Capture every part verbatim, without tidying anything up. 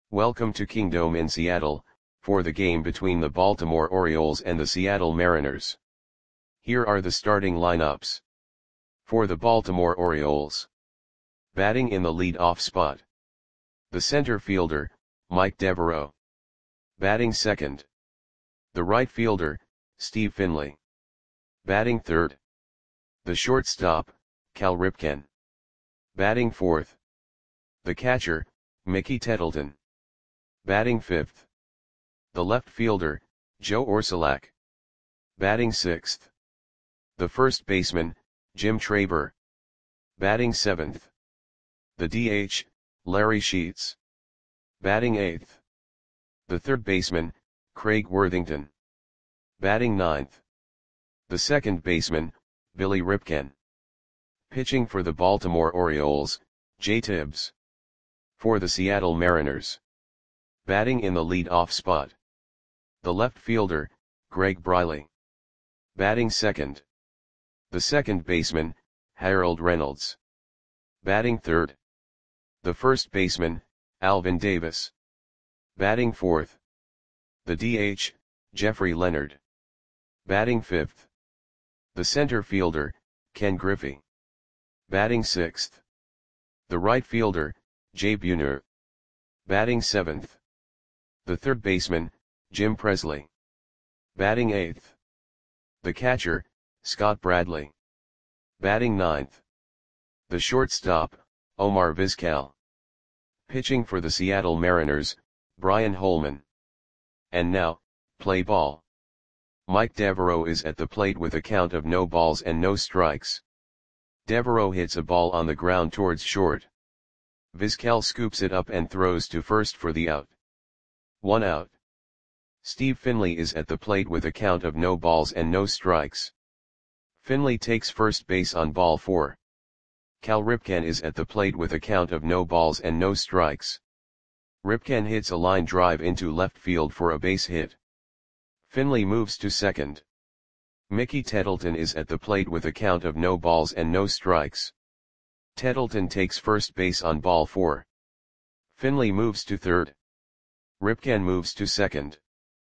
Welcome to Kingdome in Seattle, for the game between the Baltimore Orioles and the Seattle Mariners. Here are the starting lineups. For the Baltimore Orioles. Batting in the lead-off spot. The center fielder, Mike Devereaux. Batting second. The right fielder, Steve Finley. Batting third. The shortstop, Cal Ripken. Batting fourth. The catcher, Mickey Tettleton. Batting fifth. The left fielder, Joe Orsulak. Batting sixth. The first baseman, Jim Traber. Batting seventh. The D H, Larry Sheets. Batting eighth. The third baseman, Craig Worthington. Batting ninth. The second baseman, Billy Ripken. Pitching for the Baltimore Orioles, Jay Tibbs. For the Seattle Mariners. Batting in the lead-off spot. The left fielder, Greg Briley. Batting second. The second baseman, Harold Reynolds. Batting third. The first baseman, Alvin Davis. Batting fourth. The D H, Jeffrey Leonard. Batting fifth. The center fielder, Ken Griffey. Batting sixth. The right fielder, Jay Buhner. Batting seventh. The third baseman, Jim Presley. Batting eighth. The catcher, Scott Bradley. Batting ninth. The shortstop, Omar Vizquel. Pitching for the Seattle Mariners, Brian Holman. And now, play ball. Mike Devereaux is at the plate with a count of no balls and no strikes. Devereaux hits a ball on the ground towards short. Vizquel scoops it up and throws to first for the out. One out. Steve Finley is at the plate with a count of no balls and no strikes. Finley takes first base on ball four. Cal Ripken is at the plate with a count of no balls and no strikes. Ripken hits a line drive into left field for a base hit. Finley moves to second. Mickey Tettleton is at the plate with a count of no balls and no strikes. Tettleton takes first base on ball four. Finley moves to third. Ripken moves to second.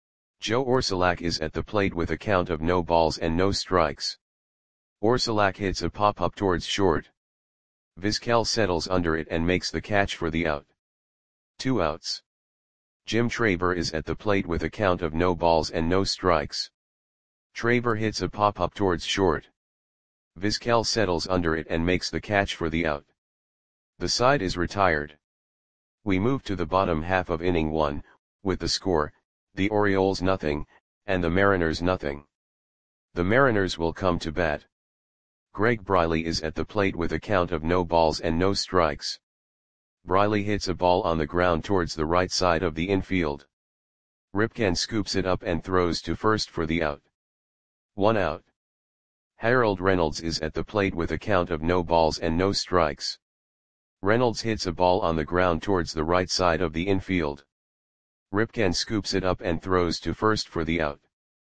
Joe Orsulak is at the plate with a count of no balls and no strikes. Orsulak hits a pop-up towards short. Vizquel settles under it and makes the catch for the out. Two outs. Jim Traber is at the plate with a count of no balls and no strikes. Traber hits a pop-up towards short. Vizquel settles under it and makes the catch for the out. The side is retired. We move to the bottom half of inning one, with the score, the Orioles nothing, and the Mariners nothing. The Mariners will come to bat. Greg Briley is at the plate with a count of no balls and no strikes. Briley hits a ball on the ground towards the right side of the infield. Ripken scoops it up and throws to first for the out. One out. Harold Reynolds is at the plate with a count of no balls and no strikes. Reynolds hits a ball on the ground towards the right side of the infield. Ripken scoops it up and throws to first for the out.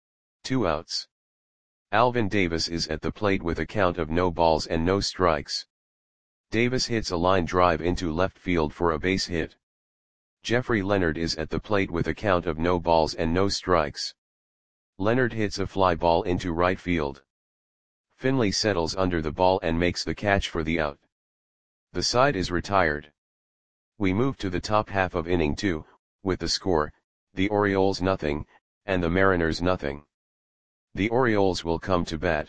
Two outs. Alvin Davis is at the plate with a count of no balls and no strikes. Davis hits a line drive into left field for a base hit. Jeffrey Leonard is at the plate with a count of no balls and no strikes. Leonard hits a fly ball into right field. Finley settles under the ball and makes the catch for the out. The side is retired. We move to the top half of inning two, with the score, the Orioles nothing, and the Mariners nothing. The Orioles will come to bat.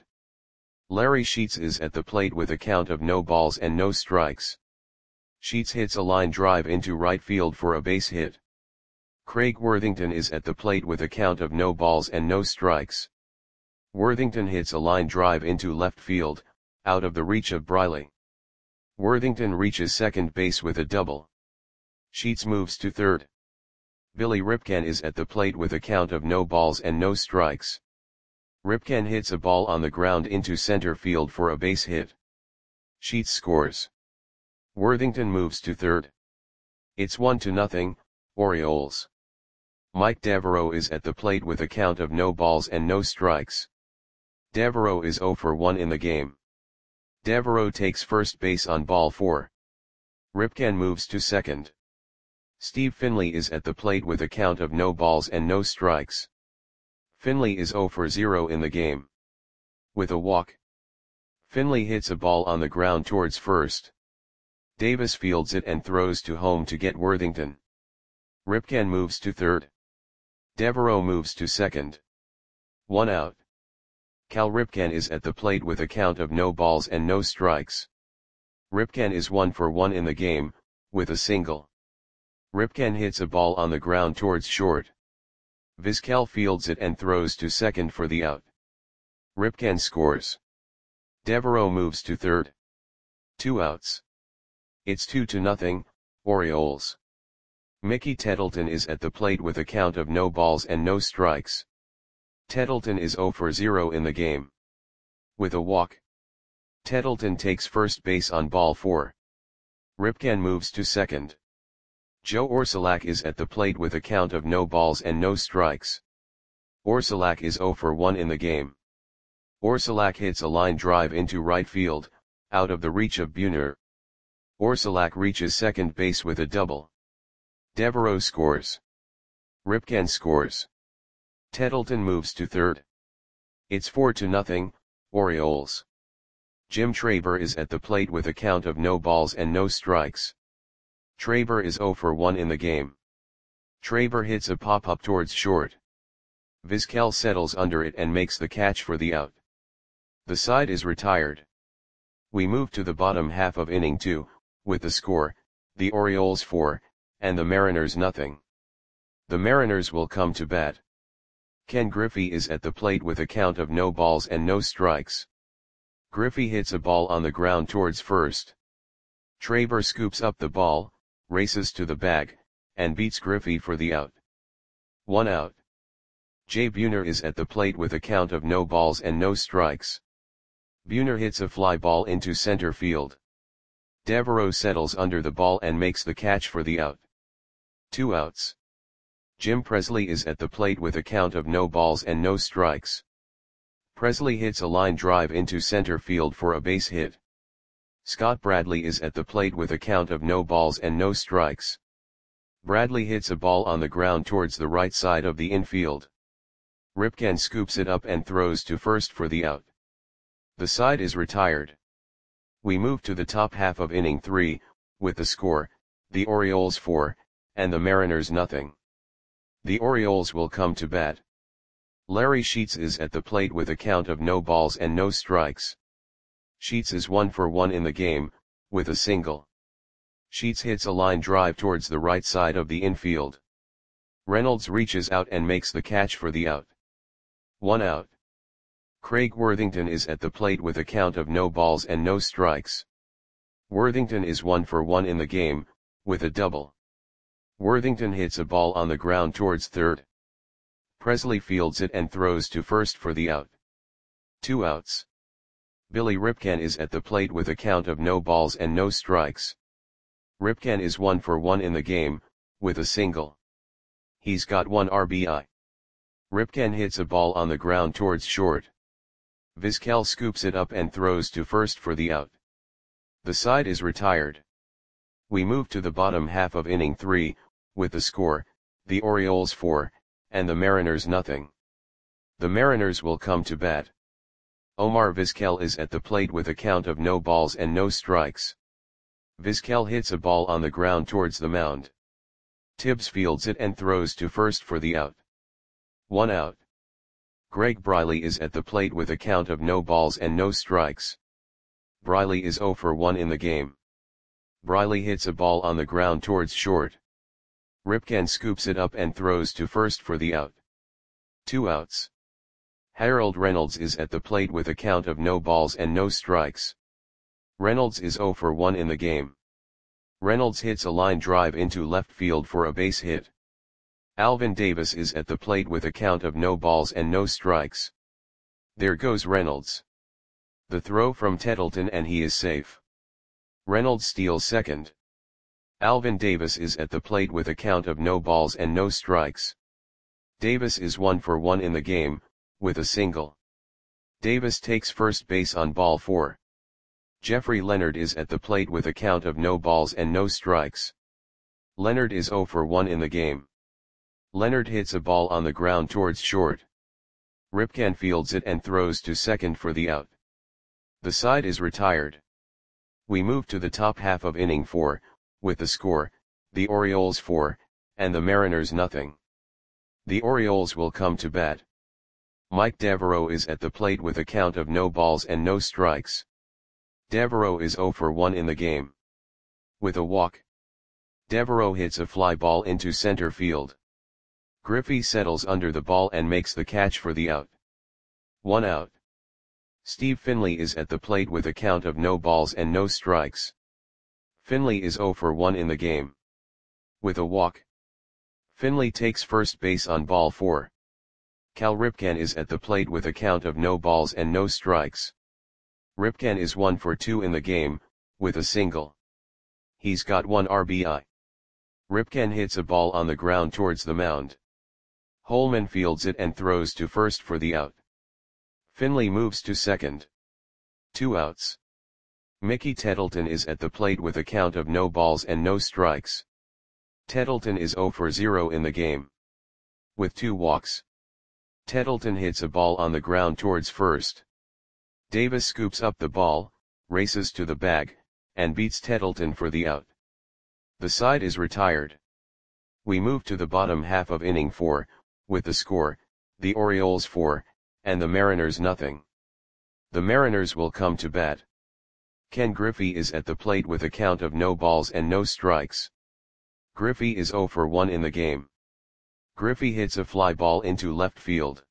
Larry Sheets is at the plate with a count of no balls and no strikes. Sheets hits a line drive into right field for a base hit. Craig Worthington is at the plate with a count of no balls and no strikes. Worthington hits a line drive into left field, out of the reach of Briley. Worthington reaches second base with a double. Sheets moves to third. Billy Ripken is at the plate with a count of no balls and no strikes. Ripken hits a ball on the ground into center field for a base hit. Sheets scores. Worthington moves to third. It's one to nothing, Orioles. Mike Devereaux is at the plate with a count of no balls and no strikes. Devereaux is zero for one in the game. Devereaux takes first base on ball four. Ripken moves to second. Steve Finley is at the plate with a count of no balls and no strikes. Finley is zero for zero in the game. With a walk, Finley hits a ball on the ground towards first. Davis fields it and throws to home to get Worthington. Ripken moves to third. Devereaux moves to second. One out. Cal Ripken is at the plate with a count of no balls and no strikes. Ripken is one for one in the game, with a single. Ripken hits a ball on the ground towards short. Vizquel fields it and throws to second for the out. Ripken scores. Devereaux moves to third. Two outs. It's two to nothing, Orioles. Mickey Tettleton is at the plate with a count of no balls and no strikes. Tettleton is zero for zero in the game. With a walk, Tettleton takes first base on ball four. Ripken moves to second. Joe Orsulak is at the plate with a count of no balls and no strikes. Orsulak is zero for one in the game. Orsulak hits a line drive into right field, out of the reach of Buhner. Orsulak reaches second base with a double. Devereaux scores. Ripken scores. Tettleton moves to third. It's four to nothing, Orioles. Jim Traber is at the plate with a count of no balls and no strikes. Traber is zero for one in the game. Traber hits a pop-up towards short. Vizquel settles under it and makes the catch for the out. The side is retired. We move to the bottom half of inning two, with the score, the Orioles four, and the Mariners nothing. The Mariners will come to bat. Ken Griffey is at the plate with a count of no balls and no strikes. Griffey hits a ball on the ground towards first. Traber scoops up the ball, races to the bag, and beats Griffey for the out. One out. Jay Buhner is at the plate with a count of no balls and no strikes. Buhner hits a fly ball into center field. Devereaux settles under the ball and makes the catch for the out. Two outs. Jim Presley is at the plate with a count of no balls and no strikes. Presley hits a line drive into center field for a base hit. Scott Bradley is at the plate with a count of no balls and no strikes. Bradley hits a ball on the ground towards the right side of the infield. Ripken scoops it up and throws to first for the out. The side is retired. We move to the top half of inning three, with the score, the Orioles four, and the Mariners nothing. The Orioles will come to bat. Larry Sheets is at the plate with a count of no balls and no strikes. Sheets is one for one in the game, with a single. Sheets hits a line drive towards the right side of the infield. Reynolds reaches out and makes the catch for the out. One out. Craig Worthington is at the plate with a count of no balls and no strikes. Worthington is one for one in the game, with a double. Worthington hits a ball on the ground towards third. Presley fields it and throws to first for the out. Two outs. Billy Ripken is at the plate with a count of no balls and no strikes. Ripken is one for one in the game, with a single. He's got one R B I. Ripken hits a ball on the ground towards short. Vizquel scoops it up and throws to first for the out. The side is retired. We move to the bottom half of inning three, with the score, the Orioles four, and the Mariners nothing. The Mariners will come to bat. Omar Vizquel is at the plate with a count of no balls and no strikes. Vizquel hits a ball on the ground towards the mound. Tibbs fields it and throws to first for the out. One out. Greg Briley is at the plate with a count of no balls and no strikes. Briley is zero for one in the game. Briley hits a ball on the ground towards short. Ripken scoops it up and throws to first for the out. Two outs. Harold Reynolds is at the plate with a count of no balls and no strikes. Reynolds is zero for one in the game. Reynolds hits a line drive into left field for a base hit. Alvin Davis is at the plate with a count of no balls and no strikes. There goes Reynolds. The throw from Tettleton and he is safe. Reynolds steals second. Alvin Davis is at the plate with a count of no balls and no strikes. Davis is one for one in the game, with a single. Davis takes first base on ball four. Jeffrey Leonard is at the plate with a count of no balls and no strikes. Leonard is zero for one in the game. Leonard hits a ball on the ground towards short. Ripken fields it and throws to second for the out. The side is retired. We move to the top half of inning four, with the score, the Orioles four, and the Mariners nothing. The Orioles will come to bat. Mike Devereaux is at the plate with a count of no balls and no strikes. Devereaux is zero for one in the game. With a walk, Devereaux hits a fly ball into center field. Griffey settles under the ball and makes the catch for the out. One out. Steve Finley is at the plate with a count of no balls and no strikes. Finley is zero for one in the game. With a walk, Finley takes first base on ball four. Cal Ripken is at the plate with a count of no balls and no strikes. Ripken is one for two in the game, with a single. He's got one R B I. Ripken hits a ball on the ground towards the mound. Holman fields it and throws to first for the out. Finley moves to second. Two outs. Mickey Tettleton is at the plate with a count of no balls and no strikes. Tettleton is zero for zero in the game. With two walks, Tettleton hits a ball on the ground towards first. Davis scoops up the ball, races to the bag, and beats Tettleton for the out. The side is retired. We move to the bottom half of inning four, with the score, the Orioles four, and the Mariners nothing. The Mariners will come to bat. Ken Griffey is at the plate with a count of no balls and no strikes. Griffey is zero for one in the game. Griffey hits a fly ball into left field.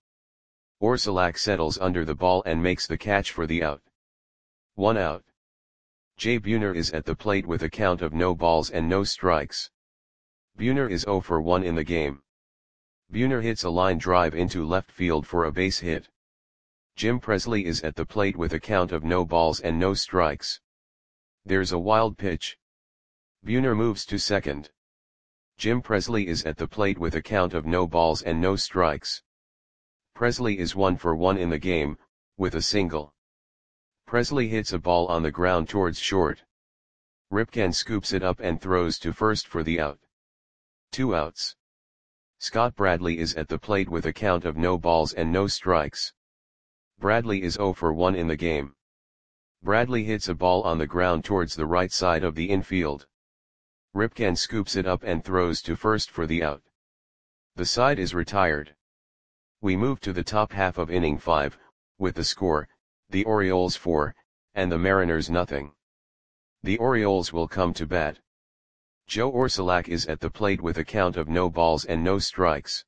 Orsulak settles under the ball and makes the catch for the out. One out. Jay Buhner is at the plate with a count of no balls and no strikes. Buhner is zero for one in the game. Buhner hits a line drive into left field for a base hit. Jim Presley is at the plate with a count of no balls and no strikes. There's a wild pitch. Buhner moves to second. Jim Presley is at the plate with a count of no balls and no strikes. Presley is one for one in the game, with a single. Presley hits a ball on the ground towards short. Ripken scoops it up and throws to first for the out. Two outs. Scott Bradley is at the plate with a count of no balls and no strikes. Bradley is zero for one in the game. Bradley hits a ball on the ground towards the right side of the infield. Ripken scoops it up and throws to first for the out. The side is retired. We move to the top half of inning five, with the score, the Orioles four, and the Mariners nothing. The Orioles will come to bat. Joe Orsulak is at the plate with a count of no balls and no strikes.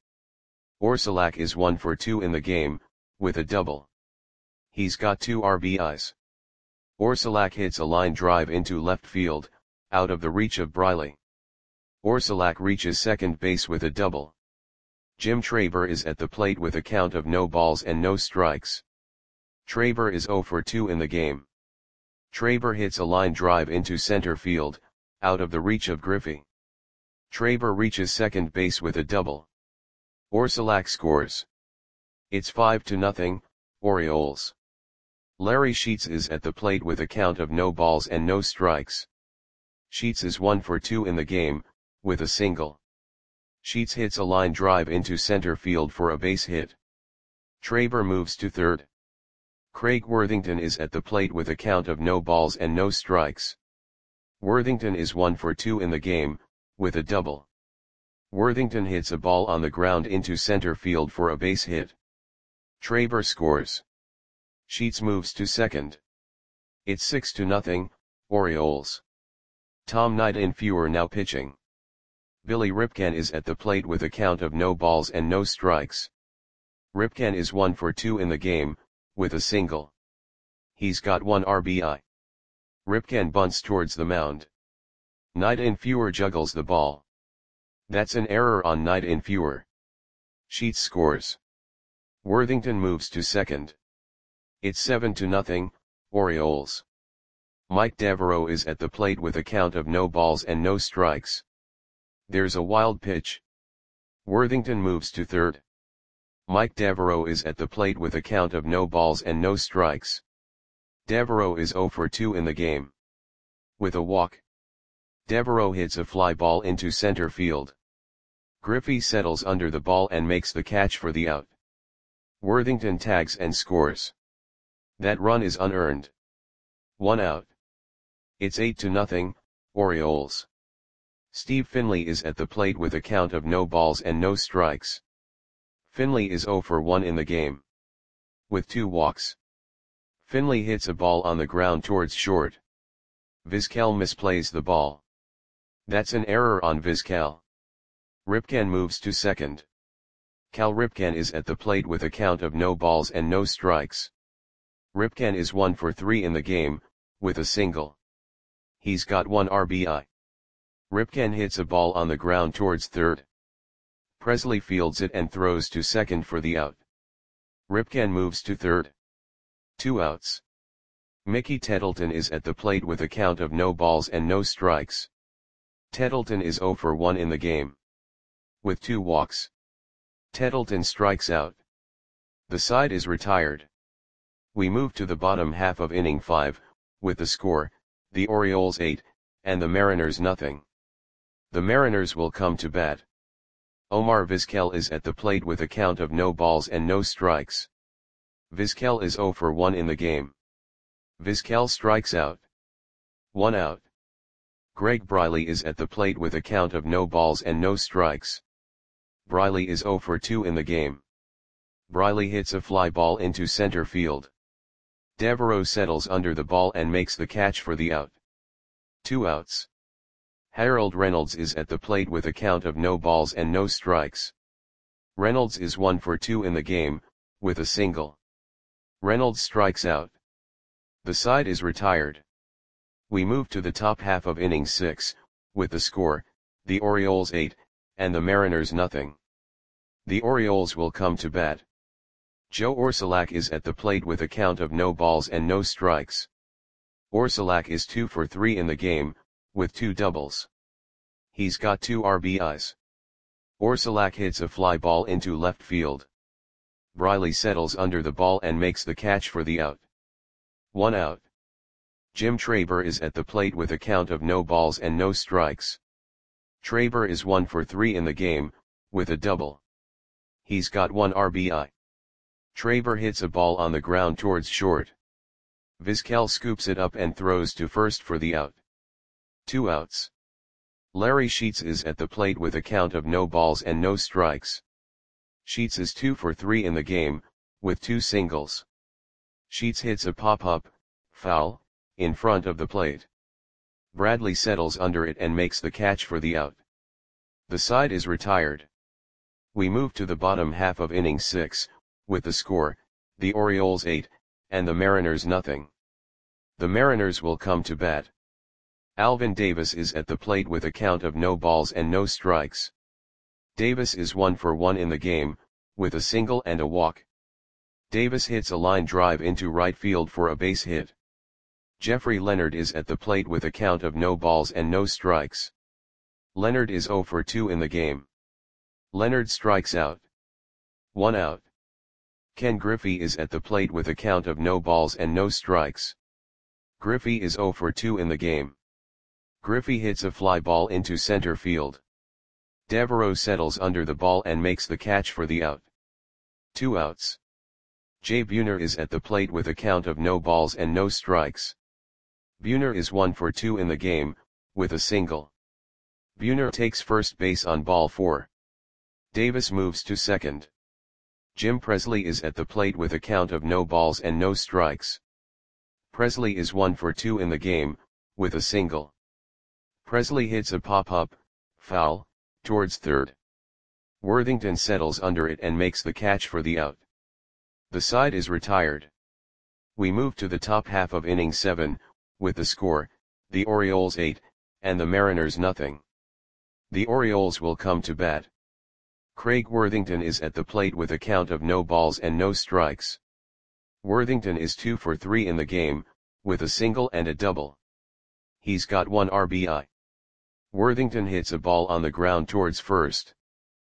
Orsulak is one for two in the game, with a double. He's got two R B Is. Orsulak hits a line drive into left field, out of the reach of Briley. Orsulak reaches second base with a double. Jim Traver is at the plate with a count of no balls and no strikes. Traver is zero for two in the game. Traver hits a line drive into center field, out of the reach of Griffey. Traver reaches second base with a double. Orsulak scores. It's five to nothing, Orioles. Larry Sheets is at the plate with a count of no balls and no strikes. Sheets is one for two in the game, with a single. Sheets hits a line drive into center field for a base hit. Traver moves to third. Craig Worthington is at the plate with a count of no balls and no strikes. Worthington is one for two in the game, with a double. Worthington hits a ball on the ground into center field for a base hit. Traver scores. Sheets moves to second. It's six to nothing, Orioles. Tom Nightinfuer now pitching. Billy Ripken is at the plate with a count of no balls and no strikes. Ripken is one for two in the game, with a single. He's got one R B I. Ripken bunts towards the mound. Nightinfuer juggles the ball. That's an error on Nightinfuer. Sheets scores. Worthington moves to second. It's seven to nothing, Orioles. Mike Devereaux is at the plate with a count of no balls and no strikes. There's a wild pitch. Worthington moves to third. Mike Devereaux is at the plate with a count of no balls and no strikes. Devereaux is zero for two in the game. With a walk, Devereaux hits a fly ball into center field. Griffey settles under the ball and makes the catch for the out. Worthington tags and scores. That run is unearned. One out. It's eight to nothing, Orioles. Steve Finley is at the plate with a count of no balls and no strikes. Finley is zero for one in the game. With two walks. Finley hits a ball on the ground towards short. Vizquel misplays the ball. That's an error on Vizquel. Ripken moves to second. Cal Ripken is at the plate with a count of no balls and no strikes. Ripken is one for three in the game, with a single. He's got one R B I. Ripken hits a ball on the ground towards third. Presley fields it and throws to second for the out. Ripken moves to third. Two outs. Mickey Tettleton is at the plate with a count of no balls and no strikes. Tettleton is zero for one in the game. With two walks. Tettleton strikes out. The side is retired. We move to the bottom half of inning five, with the score, the Orioles eight, and the Mariners nothing. The Mariners will come to bat. Omar Vizquel is at the plate with a count of no balls and no strikes. Vizquel is zero for one in the game. Vizquel strikes out. One out. Greg Briley is at the plate with a count of no balls and no strikes. Briley is zero for two in the game. Briley hits a fly ball into center field. Devereaux settles under the ball and makes the catch for the out. Two outs. Harold Reynolds is at the plate with a count of no balls and no strikes. Reynolds is one for two in the game, with a single. Reynolds strikes out. The side is retired. We move to the top half of inning six, with the score, the Orioles eight, and the Mariners nothing. The Orioles will come to bat. Joe Orsulak is at the plate with a count of no balls and no strikes. Orsulak is two for three in the game, with two doubles. He's got two R B Is. Orsulak hits a fly ball into left field. Briley settles under the ball and makes the catch for the out. One out. Jim Traber is at the plate with a count of no balls and no strikes. Traber is one for three in the game, with a double. He's got one R B I. Traber hits a ball on the ground towards short. Vizquel scoops it up and throws to first for the out. Two outs. Larry Sheets is at the plate with a count of no balls and no strikes. Sheets is two for three in the game, with two singles. Sheets hits a pop-up, foul, in front of the plate. Bradley settles under it and makes the catch for the out. The side is retired. We move to the bottom half of inning six, with the score, the Orioles eight, and the Mariners nothing. The Mariners will come to bat. Alvin Davis is at the plate with a count of no balls and no strikes. Davis is one for one in the game, with a single and a walk. Davis hits a line drive into right field for a base hit. Jeffrey Leonard is at the plate with a count of no balls and no strikes. Leonard is zero for two in the game. Leonard strikes out. One out. Ken Griffey is at the plate with a count of no balls and no strikes. Griffey is zero for two in the game. Griffey hits a fly ball into center field. Devereaux settles under the ball and makes the catch for the out. Two outs. Jay Buhner is at the plate with a count of no balls and no strikes. Buhner is one for two in the game, with a single. Buhner takes first base on ball four. Davis moves to second. Jim Presley is at the plate with a count of no balls and no strikes. Presley is one for two in the game, with a single. Presley hits a pop-up, foul, towards third. Worthington settles under it and makes the catch for the out. The side is retired. We move to the top half of inning seven, with the score, the Orioles eight, and the Mariners nothing. The Orioles will come to bat. Craig Worthington is at the plate with a count of no balls and no strikes. Worthington is two for three in the game, with a single and a double. He's got one R B I. Worthington hits a ball on the ground towards first.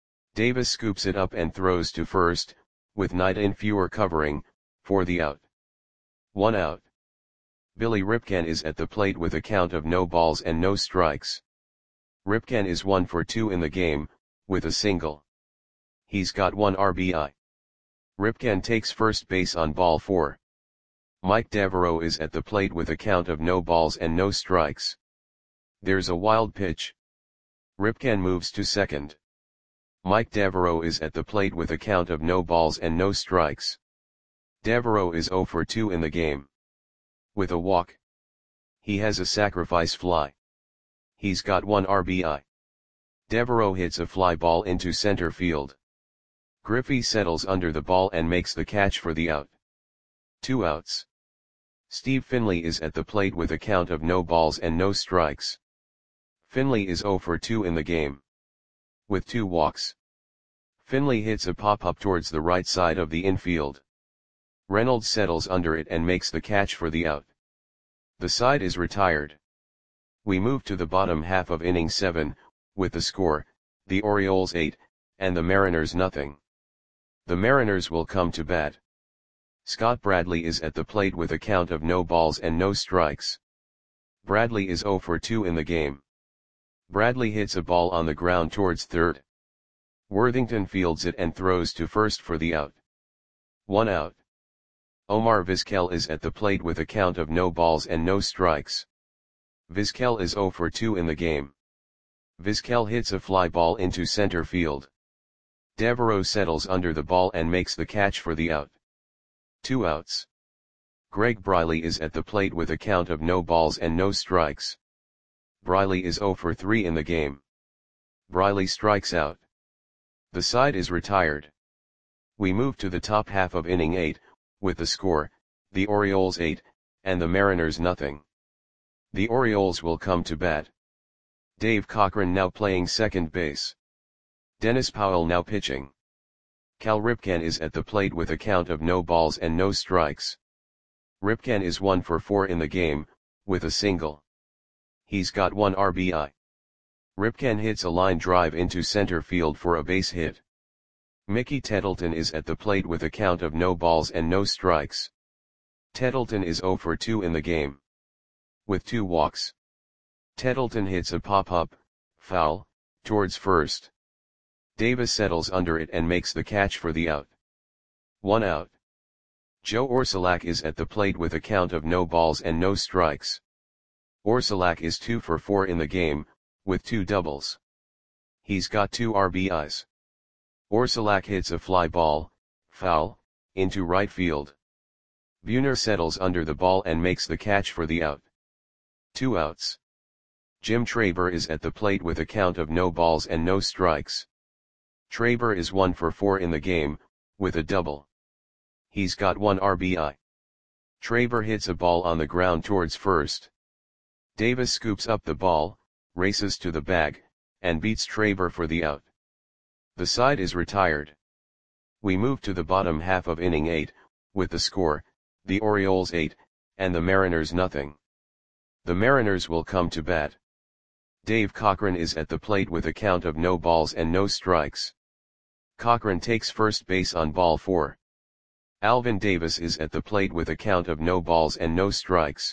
Davis scoops it up and throws to first, with Knight and Fewer covering, for the out. One out. Billy Ripken is at the plate with a count of no balls and no strikes. Ripken is one for two in the game, with a single. He's got one R B I. Ripken takes first base on ball four. Mike Devereaux is at the plate with a count of no balls and no strikes. There's a wild pitch. Ripken moves to second. Mike Devereaux is at the plate with a count of no balls and no strikes. Devereaux is zero for two in the game. With a walk. He has a sacrifice fly. He's got one R B I. Devereaux hits a fly ball into center field. Griffey settles under the ball and makes the catch for the out. Two outs. Steve Finley is at the plate with a count of no balls and no strikes. Finley is zero for two in the game. With two walks. Finley hits a pop-up towards the right side of the infield. Reynolds settles under it and makes the catch for the out. The side is retired. We move to the bottom half of inning seven, with the score, the Orioles eight, and the Mariners nothing. The Mariners will come to bat. Scott Bradley is at the plate with a count of no balls and no strikes. Bradley is zero for two in the game. Bradley hits a ball on the ground towards third. Worthington fields it and throws to first for the out. One out. Omar Vizquel is at the plate with a count of no balls and no strikes. Vizquel is zero for two in the game. Vizquel hits a fly ball into center field. Devereaux settles under the ball and makes the catch for the out. Two outs. Greg Briley is at the plate with a count of no balls and no strikes. Briley is zero for three in the game. Briley strikes out. The side is retired. We move to the top half of inning eight, with the score, the Orioles eight, and the Mariners nothing. The Orioles will come to bat. Dave Cochran now playing second base. Dennis Powell now pitching. Cal Ripken is at the plate with a count of no balls and no strikes. Ripken is one for four in the game, with a single. He's got one R B I. Ripken hits a line drive into center field for a base hit. Mickey Tettleton is at the plate with a count of no balls and no strikes. Tettleton is zero for two in the game. With two walks. Tettleton hits a pop-up, foul, towards first. Davis settles under it and makes the catch for the out. One out. Joe Orsulak is at the plate with a count of no balls and no strikes. Orsulak is two for four in the game, with two doubles. He's got two R B Is. Orsulak hits a fly ball, foul, into right field. Buhner settles under the ball and makes the catch for the out. Two outs. Jim Traber is at the plate with a count of no balls and no strikes. Traber is one for four in the game, with a double. He's got one R B I. Traber hits a ball on the ground towards first. Davis scoops up the ball, races to the bag, and beats Traber for the out. The side is retired. We move to the bottom half of inning eight, with the score, the Orioles eight, and the Mariners nothing. The Mariners will come to bat. Dave Cochran is at the plate with a count of no balls and no strikes. Cochran takes first base on ball four. Alvin Davis is at the plate with a count of no balls and no strikes.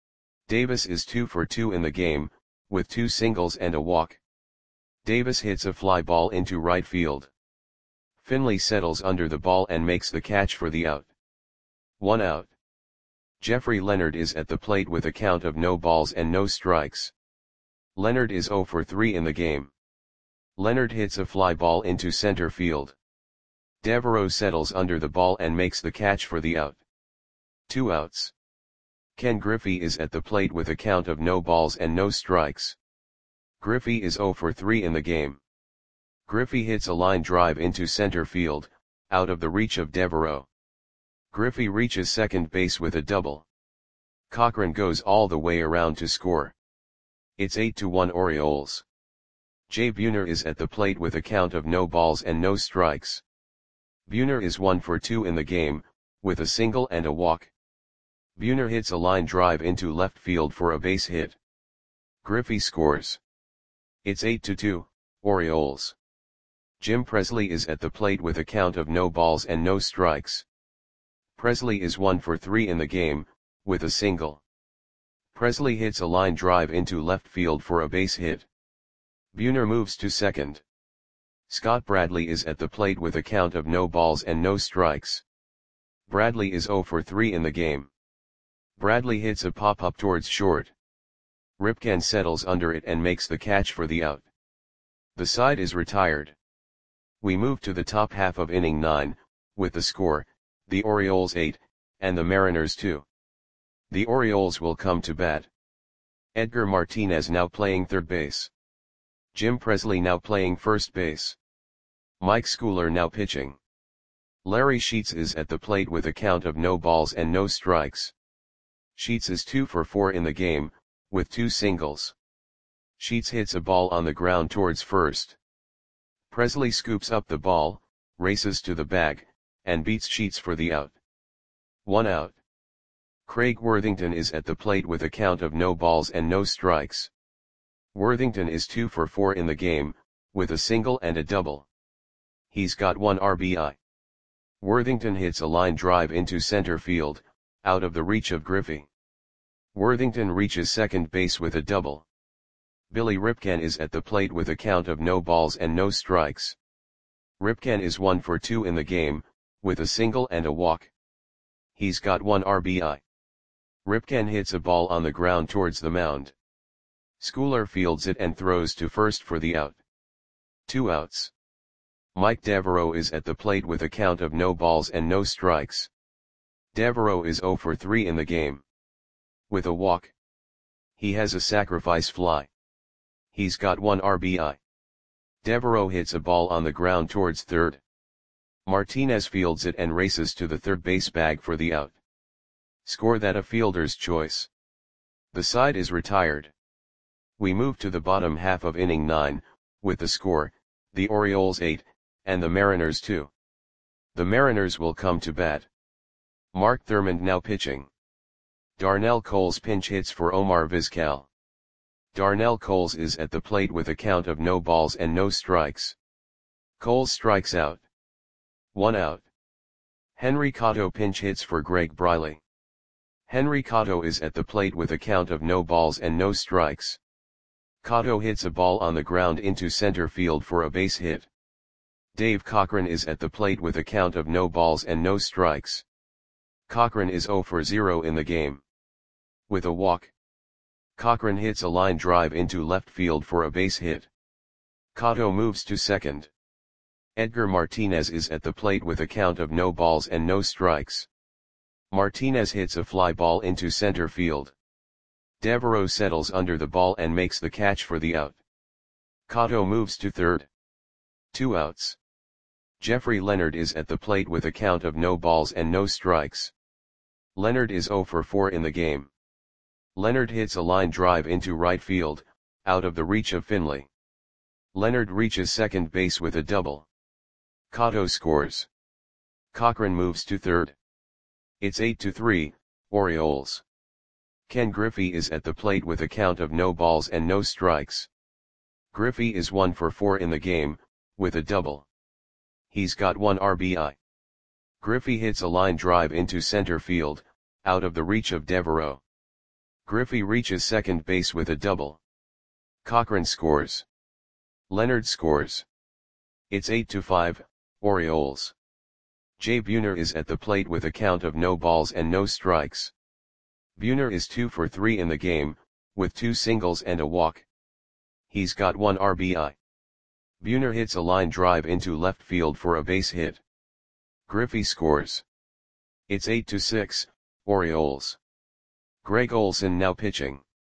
Davis is two for two in the game, with two singles and a walk. Davis hits a fly ball into right field. Finley settles under the ball and makes the catch for the out. One out. Jeffrey Leonard is at the plate with a count of no balls and no strikes. Leonard is zero for three in the game. Leonard hits a fly ball into center field. Devereaux settles under the ball and makes the catch for the out. Two outs. Ken Griffey is at the plate with a count of no balls and no strikes. Griffey is zero for three in the game. Griffey hits a line drive into center field, out of the reach of Devereaux. Griffey reaches second base with a double. Cochran goes all the way around to score. It's eight to one Orioles. Jay Buhner is at the plate with a count of no balls and no strikes. Buhner is one for two in the game, with a single and a walk. Buhner hits a line drive into left field for a base hit. Griffey scores. It's eight to two, Orioles. Jim Presley is at the plate with a count of no balls and no strikes. Presley is one for three in the game, with a single. Presley hits a line drive into left field for a base hit. Buhner moves to second. Scott Bradley is at the plate with a count of no balls and no strikes. Bradley is zero for three in the game. Bradley hits a pop-up towards short. Ripken settles under it and makes the catch for the out. The side is retired. We move to the top half of inning nine, with the score, the Orioles eight, and the Mariners two. The Orioles will come to bat. Edgar Martinez now playing third base. Jim Presley now playing first base. Mike Schooler now pitching. Larry Sheets is at the plate with a count of no balls and no strikes. Sheets is two for four in the game, with two singles. Sheets hits a ball on the ground towards first. Presley scoops up the ball, races to the bag, and beats Sheets for the out. One out. Craig Worthington is at the plate with a count of no balls and no strikes. Worthington is two for four in the game, with a single and a double. He's got one R B I. Worthington hits a line drive into center field, out of the reach of Griffey. Worthington reaches second base with a double. Billy Ripken is at the plate with a count of no balls and no strikes. Ripken is one for two in the game, with a single and a walk. He's got one R B I. Ripken hits a ball on the ground towards the mound. Schooler fields it and throws to first for the out. Two outs. Mike Devereaux is at the plate with a count of no balls and no strikes. Devereaux is zero for three in the game. With a walk. He has a sacrifice fly. He's got one R B I. Devereaux hits a ball on the ground towards third. Martinez fields it and races to the third base bag for the out. Score that a fielder's choice. The side is retired. We move to the bottom half of inning nine, with the score, the Orioles eight, and the Mariners two. The Mariners will come to bat. Mark Thurmond now pitching. Darnell Coles pinch hits for Omar Vizquel. Darnell Coles is at the plate with a count of no balls and no strikes. Coles strikes out. One out. Henry Cotto pinch hits for Greg Briley. Henry Cotto is at the plate with a count of no balls and no strikes. Cotto hits a ball on the ground into center field for a base hit. Dave Cochran is at the plate with a count of no balls and no strikes. Cochran is zero for zero in the game. With a walk. Cochran hits a line drive into left field for a base hit. Cotto moves to second. Edgar Martinez is at the plate with a count of no balls and no strikes. Martinez hits a fly ball into center field. Devereaux settles under the ball and makes the catch for the out. Cotto moves to third. Two outs. Jeffrey Leonard is at the plate with a count of no balls and no strikes. Leonard is zero for four in the game. Leonard hits a line drive into right field, out of the reach of Finley. Leonard reaches second base with a double. Cotto scores. Cochran moves to third. It's eight to three, Orioles. Ken Griffey is at the plate with a count of no balls and no strikes. Griffey is one for four in the game, with a double. He's got one R B I. Griffey hits a line drive into center field, out of the reach of Devereaux. Griffey reaches second base with a double. Cochran scores. Leonard scores. It's eight to five, Orioles. Jay Buhner is at the plate with a count of no balls and no strikes. Buhner is two for three in the game, with two singles and a walk. He's got one R B I. Buhner hits a line drive into left field for a base hit. Griffey scores. It's eight to six, Orioles. Greg Olson now pitching.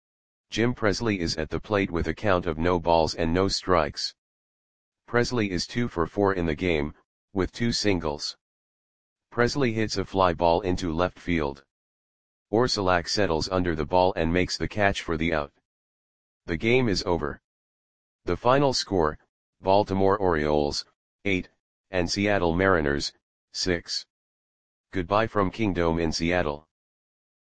Jim Presley is at the plate with a count of no balls and no strikes. Presley is two for four in the game, with two singles. Presley hits a fly ball into left field. Orsulak settles under the ball and makes the catch for the out. The game is over. The final score, Baltimore Orioles, eight, and Seattle Mariners, six. Goodbye from Kingdome in Seattle.